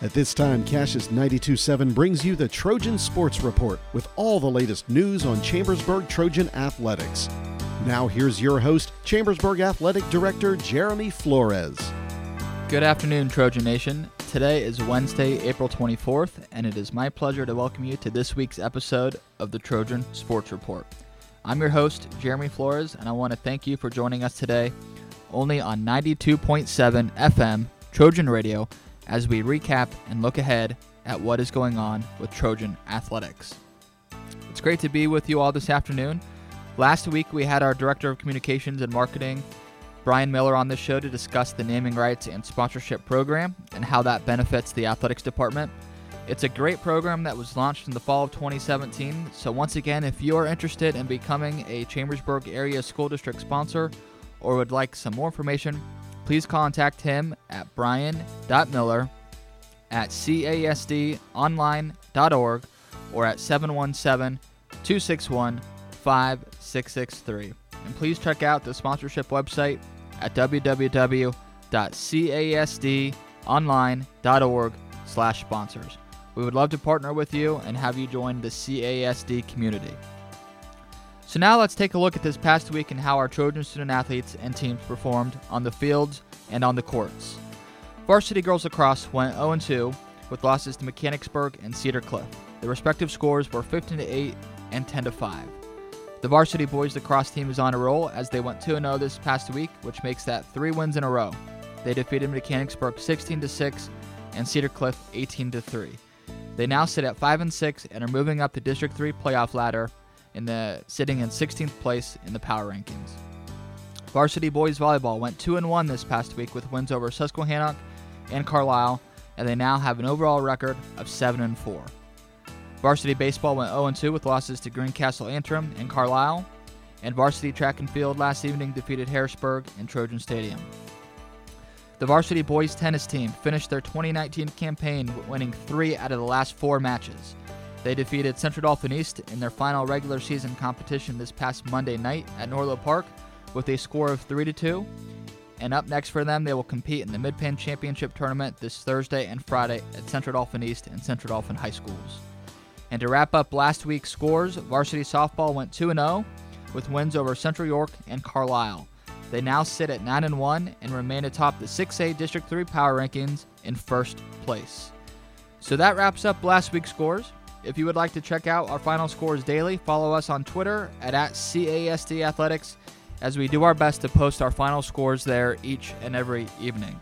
At this time, Cassius 92.7 brings you the Trojan Sports Report with all the latest news on Chambersburg Trojan athletics. Now here's your host, Chambersburg Athletic Director Jeremy Flores. Good afternoon, Trojan Nation. Today is Wednesday, April 24th, and it is my pleasure to welcome you to this week's episode of the Trojan Sports Report. I'm your host, Jeremy Flores, and I want to thank you for joining us today only on 92.7 FM Trojan Radio as we recap and look ahead at what is going on with Trojan athletics. It's great to be with you all this afternoon. Last week we had our Director of Communications and Marketing, Brian Miller, on the show to discuss the naming rights and sponsorship program and how that benefits the athletics department. It's a great program that was launched in the fall of 2017. So once again, if you are interested in becoming a Chambersburg area school district sponsor or would like some more information, please contact him at brian.miller@casdonline.org or at 717-261-5663. And please check out the sponsorship website at www.casdonline.org/sponsors. We would love to partner with you and have you join the CASD community. So now let's take a look at this past week and how our Trojan student athletes and teams performed on the fields and on the courts. Varsity girls lacrosse went 0-2 with losses to Mechanicsburg and Cedar Cliff. The respective scores were 15-8 and 10-5. The varsity boys lacrosse team is on a roll as they went 2-0 this past week, which makes that 3 wins in a row. They defeated Mechanicsburg 16-6 and Cedar Cliff 18-3. They now sit at 5-6 and are moving up the District 3 playoff ladder, sitting in 16th place in the power rankings. Varsity boys volleyball went 2-1 this past week with wins over Susquehannock and Carlisle, and they now have an overall record of 7-4. Varsity baseball went 0-2 with losses to Greencastle Antrim and Carlisle, and varsity track and field last evening defeated Harrisburg in Trojan Stadium. The varsity boys tennis team finished their 2019 campaign winning 3 out of the last 4 matches. They defeated Central Dauphin East in their final regular season competition this past Monday night at Norlow Park with a score of 3-2. And up next for them, they will compete in the Mid-Penn Championship Tournament this Thursday and Friday at Central Dauphin East and Central Dauphin High Schools. And to wrap up last week's scores, varsity softball went 2-0 with wins over Central York and Carlisle. They now sit at 9-1 and remain atop the 6A District 3 power rankings in first place. So that wraps up last week's scores. If you would like to check out our final scores daily, follow us on Twitter at @CASD Athletics as we do our best to post our final scores there each and every evening.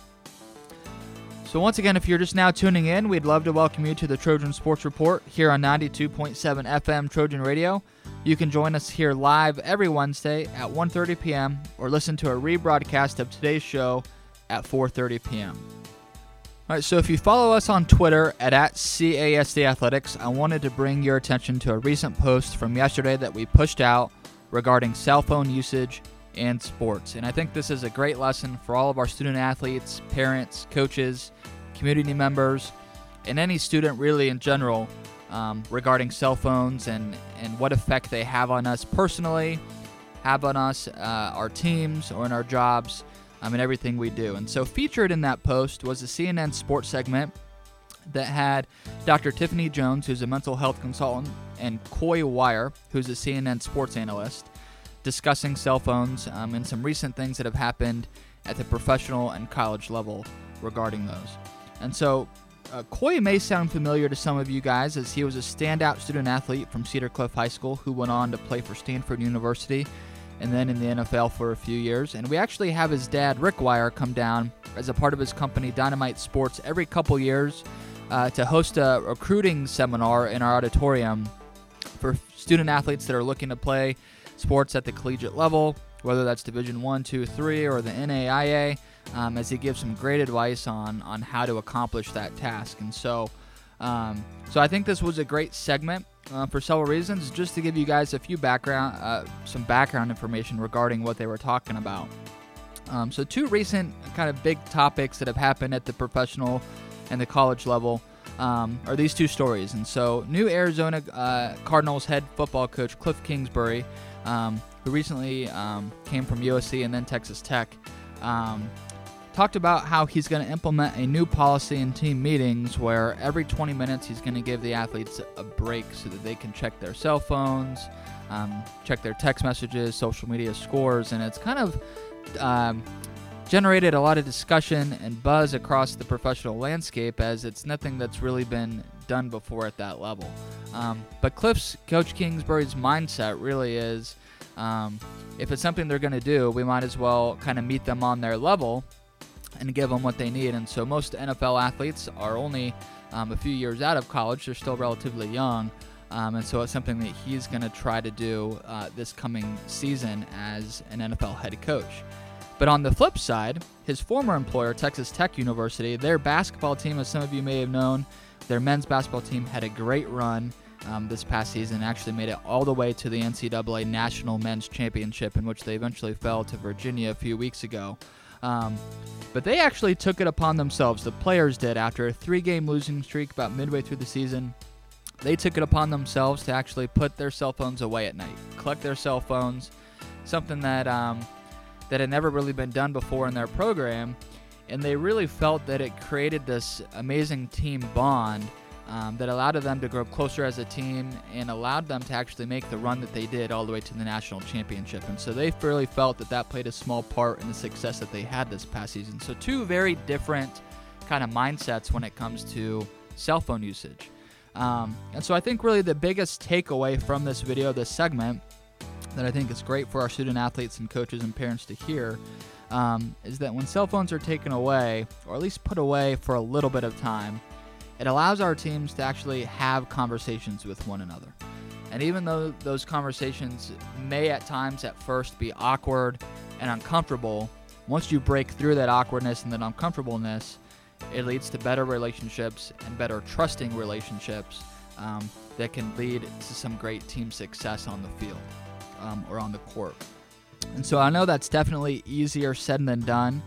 So once again, if you're just now tuning in, we'd love to welcome you to the Trojan Sports Report here on 92.7 FM Trojan Radio. You can join us here live every Wednesday at 1:30 p.m. or listen to a rebroadcast of today's show at 4:30 p.m. All right, so if you follow us on Twitter at @CASD Athletics, I wanted to bring your attention to a recent post from yesterday that we pushed out regarding cell phone usage and sports. And I think this is a great lesson for all of our student athletes, parents, coaches, community members, and any student really in general regarding cell phones and what effect they have on us personally, have on us, our teams, or in our jobs, and everything we do. And so featured in that post was a CNN sports segment that had Dr. Tiffany Jones, who's a mental health consultant, and Coy Wire, who's a CNN sports analyst, discussing cell phones and some recent things that have happened at the professional and college level regarding those. And so Coy may sound familiar to some of you guys as he was a standout student athlete from Cedar Cliff High School who went on to play for Stanford University and then in the NFL for a few years. And we actually have his dad, Rick Wire, come down as a part of his company, Dynamite Sports, every couple years to host a recruiting seminar in our auditorium for student athletes that are looking to play sports at the collegiate level, whether that's Division 1, 2, 3, or the NAIA, as he gives some great advice on how to accomplish that task. And so I think this was a great segment for several reasons, just to give you guys a few some background information regarding what they were talking about. So 2 recent kind of big topics that have happened at the professional and the college level are these 2 stories. And so new Arizona Cardinals head football coach Cliff Kingsbury, who recently came from USC and then Texas Tech, talked about how he's going to implement a new policy in team meetings where every 20 minutes he's going to give the athletes a break so that they can check their cell phones, check their text messages, social media scores, and it's kind of generated a lot of discussion and buzz across the professional landscape, as it's nothing that's really been done before at that level. But Coach Kingsbury's mindset really is, if it's something they're going to do, we might as well kind of meet them on their level and give them what they need. And so most NFL athletes are only a few years out of college. They're still relatively young. And so it's something that he's going to try to do this coming season as an NFL head coach. But on the flip side, his former employer, Texas Tech University, their basketball team, as some of you may have known, their men's basketball team had a great run this past season, actually made it all the way to the NCAA National Men's Championship, in which they eventually fell to Virginia a few weeks ago. But they actually took it upon themselves, the players did, after a 3-game losing streak about midway through the season. They took it upon themselves to actually put their cell phones away at night, collect their cell phones, something that had never really been done before in their program, and they really felt that it created this amazing team bond that allowed them to grow closer as a team and allowed them to actually make the run that they did all the way to the national championship. And so they really felt that played a small part in the success that they had this past season. So two very different kind of mindsets when it comes to cell phone usage. And so I think really the biggest takeaway from this video, this segment, that I think is great for our student athletes and coaches and parents to hear, is that when cell phones are taken away, or at least put away for a little bit of time, it allows our teams to actually have conversations with one another. And even though those conversations may at times at first be awkward and uncomfortable, once you break through that awkwardness and that uncomfortableness, it leads to better relationships and better trusting relationships that can lead to some great team success on the field or on the court. And so I know that's definitely easier said than done.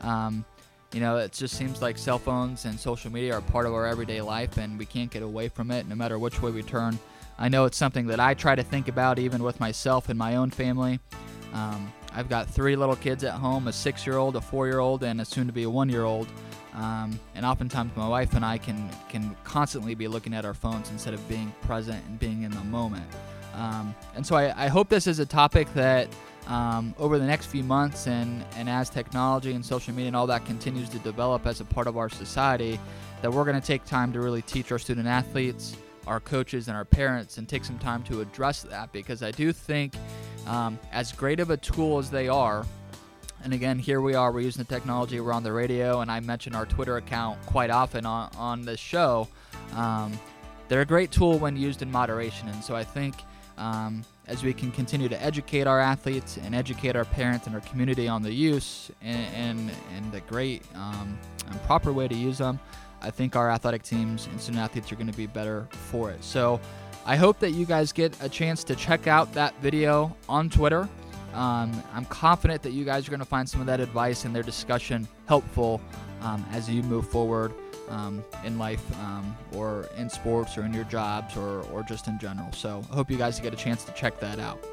It just seems like cell phones and social media are part of our everyday life, and we can't get away from it no matter which way we turn. I know it's something that I try to think about even with myself and my own family. I've got 3 little kids at home, a 6-year-old, a 4-year-old, and a soon-to-be a 1-year-old. And oftentimes my wife and I can constantly be looking at our phones instead of being present and being in the moment. And so I hope this is a topic that over the next few months and as technology and social media and all that continues to develop as a part of our society, that we're going to take time to really teach our student athletes, our coaches, and our parents, and take some time to address that, because I do think as great of a tool as they are, and again, here we are, we're using the technology, we're on the radio, and I mention our Twitter account quite often on this show. They're a great tool when used in moderation, and so I think as we can continue to educate our athletes and educate our parents and our community on the use and the great and proper way to use them, I think our athletic teams and student athletes are going to be better for it. So I hope that you guys get a chance to check out that video on Twitter. I'm confident that you guys are going to find some of that advice and their discussion helpful as you move forward in life or in sports or in your jobs or just in general. So I hope you guys get a chance to check that out.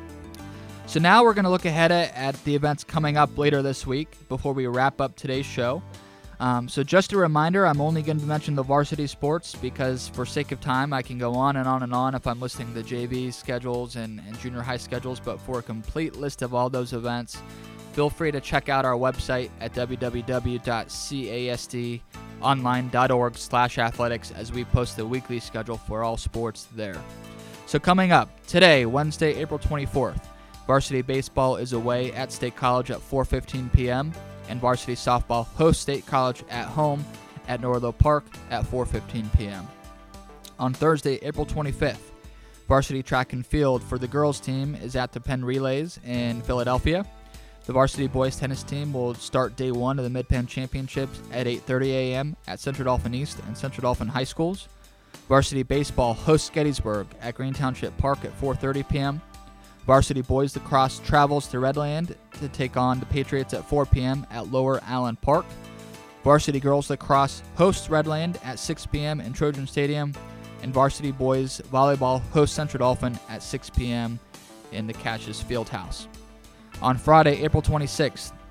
So now we're going to look ahead at the events coming up later this week before we wrap up today's show. So just a reminder, I'm only going to mention the varsity sports because for sake of time, I can go on and on and on if I'm listing the JV schedules and junior high schedules. But for a complete list of all those events, feel free to check out our website at www.casdonline.org/athletics as we post the weekly schedule for all sports there. So coming up today, Wednesday, April 24th, varsity baseball is away at State College at 4:15 p.m. and varsity softball hosts State College at home at Norlow Park at 4:15 p.m. On Thursday, April 25th, varsity track and field for the girls team is at the Penn Relays in Philadelphia. The varsity boys tennis team will start day 1 of the Mid-Penn Championships at 8:30 a.m. at Central Dauphin East and Central Dauphin High Schools. Varsity baseball hosts Gettysburg at Green Township Park at 4:30 p.m. Varsity boys lacrosse travels to Redland to take on the Patriots at 4 p.m. at Lower Allen Park. Varsity girls lacrosse hosts Redland at 6 p.m. in Trojan Stadium. And varsity boys volleyball hosts Central Dauphin at 6 p.m. in the Cassius Fieldhouse. On Friday, April 26th,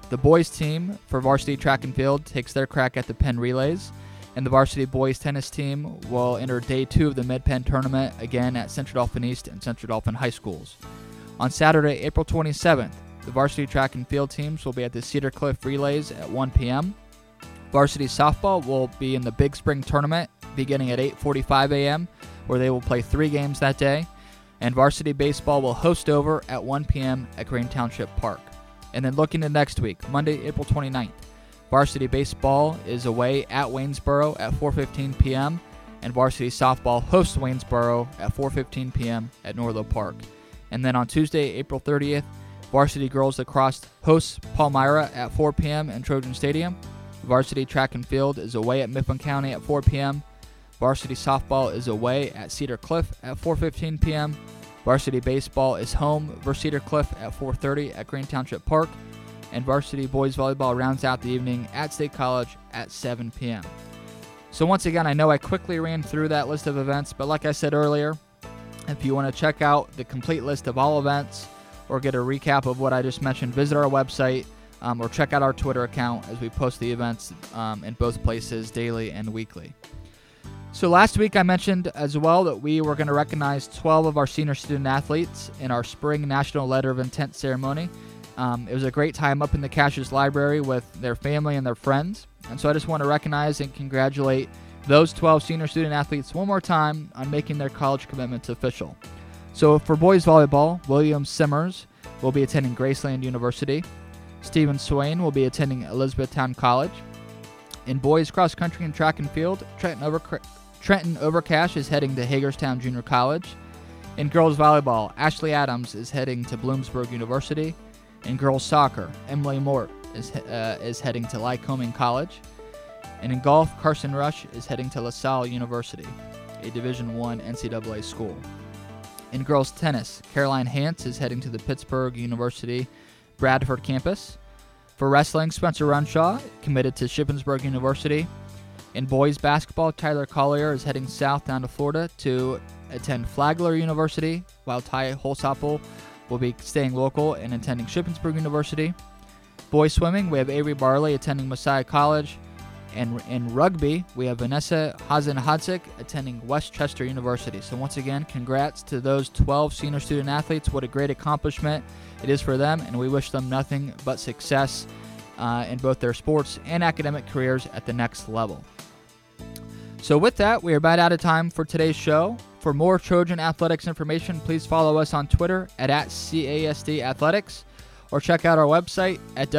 The boys team for varsity track and field takes their crack at the Penn Relays, and the varsity boys tennis team will enter Day 2 of the Mid-Penn tournament again at Central Dauphin East and Central Dauphin High Schools. On Saturday, April 27th, the varsity track and field teams will be at the Cedar Cliff Relays at 1 p.m. Varsity softball will be in the Big Spring Tournament beginning at 8:45 a.m., where they will play 3 games that day. And varsity baseball will host over at 1 p.m. at Green Township Park. And then looking to next week, Monday, April 29th, varsity baseball is away at Waynesboro at 4:15 p.m., and varsity softball hosts Waynesboro at 4:15 p.m. at Norlow Park. And then on Tuesday, April 30th, varsity girls lacrosse hosts Palmyra at 4 p.m. in Trojan Stadium. Varsity track and field is away at Mifflin County at 4 p.m. Varsity softball is away at Cedar Cliff at 4:15 p.m. Varsity baseball is home versus Cedar Cliff at 4:30 at Green Township Park. And varsity boys volleyball rounds out the evening at State College at 7 p.m. So once again, I know I quickly ran through that list of events, but like I said earlier, if you want to check out the complete list of all events or get a recap of what I just mentioned, visit our website or check out our Twitter account as we post the events in both places daily and weekly. So last week I mentioned as well that we were going to recognize 12 of our senior student athletes in our Spring National Letter of Intent ceremony. It was a great time up in the Cassius Library with their family and their friends. And so I just want to recognize and congratulate those 12 senior student athletes one more time on making their college commitments official. So for boys volleyball, William Simmers will be attending Graceland University. Stephen Swain will be attending Elizabethtown College. In boys cross country and track and field, Trenton Overcash is heading to Hagerstown Junior College. In girls volleyball, Ashley Adams is heading to Bloomsburg University. In girls soccer, Emily Mort is heading to Lycoming College. And in golf, Carson Rush is heading to LaSalle University, a Division I NCAA school. In girls tennis, Caroline Hance is heading to the Pittsburgh University Bradford campus. For wrestling, Spencer Runshaw committed to Shippensburg University. In boys basketball, Tyler Collier is heading south down to Florida to attend Flagler University, while Ty Holsapple will be staying local and attending Shippensburg University. Boys swimming, we have Avery Barley attending Messiah College. And in rugby, we have Vanessa Hazen-Hodzik attending Westchester University. So once again, congrats to those 12 senior student athletes. What a great accomplishment it is for them, and we wish them nothing but success in both their sports and academic careers at the next level. So with that, we are about out of time for today's show. For more Trojan Athletics information, please follow us on Twitter at @CASD Athletics, or check out our website at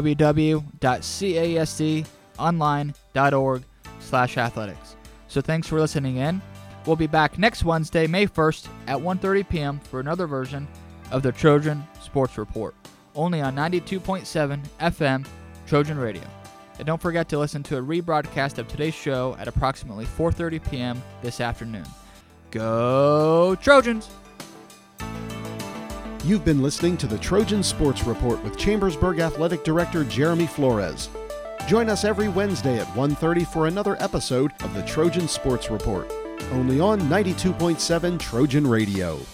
www.casdonline.org/athletics. So thanks for listening in. We'll be back next Wednesday, May 1st at 1:30 p.m. for another version of the Trojan Sports Report, only on 92.7 FM Trojan Radio. And don't forget to listen to a rebroadcast of today's show at approximately 4:30 p.m. this afternoon. Go Trojans! You've been listening to the Trojan Sports Report with Chambersburg Athletic Director Jeremy Flores. Join us every Wednesday at 1:30 for another episode of the Trojan Sports Report, only on 92.7 Trojan Radio.